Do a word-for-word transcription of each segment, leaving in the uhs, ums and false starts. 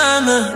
nah, nah.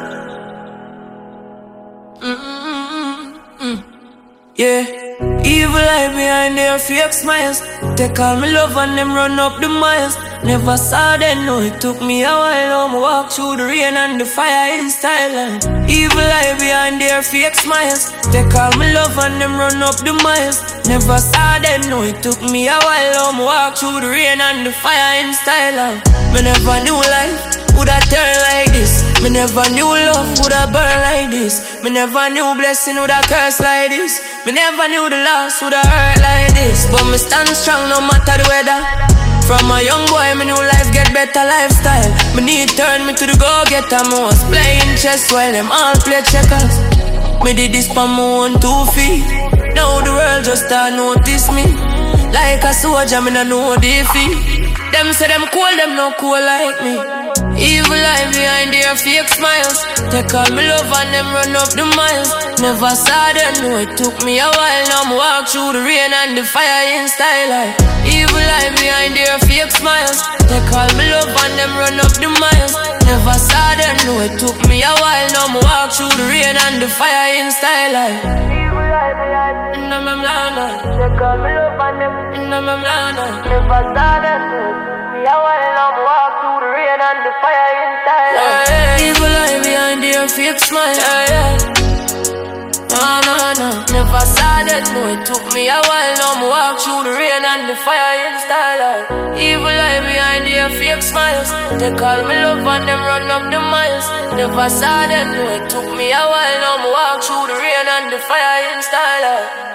Mm-mm-mm-mm. Yeah, evil eye behind their fake smiles. Take all my love and them run up the miles. Never saw them, no, it took me a while. I'ma walk through the rain and the fire in style. And evil eye behind their fake smiles. Take all my love and them run up the miles. Never saw them, no, it took me a while. I'ma walk through the rain and the fire in style. And me never knew life woulda turn like this. Me never knew love woulda burn like this. Me never knew blessing woulda curse like this. Me never knew the loss woulda hurt like this. But me stand strong no matter the weather. From a young boy, me knew life get better lifestyle. Me need turn me to the go-getter. Me was playing chess while them all play checkers. Me did this for my own two feet. Now the world just start notice me. Like a soldier, me no know defeat. Them say them cool, them no cool like me. Evil eye behind their fake smiles. Take all my love and them run up the miles. Never saw them, no, it took me a while. Now I'm walk through the rain and the fire in style. Like evil eye behind their fake smiles. Take all my love and them run up the miles. Never saw them, no, it took me a while. Now I'm walk through the rain and the fire in style. Like evil eye behind them, I'm lying. Take all my love and them, I'm lying. Never saw them, no, it took me a while. Now I'm walk through the rain and the fire in style. Yeah, yeah. Evil eye behind their fake smile. Yeah, yeah. No, no, no. Never saw that, no, it took me a while. Now I'm walk through the rain and the fire in style. Yeah. Evil eye behind their fake smiles. They call me love and them run up the miles. Never saw that, no, it took me a while. Now I'm walk through the rain and the fire in style. Yeah.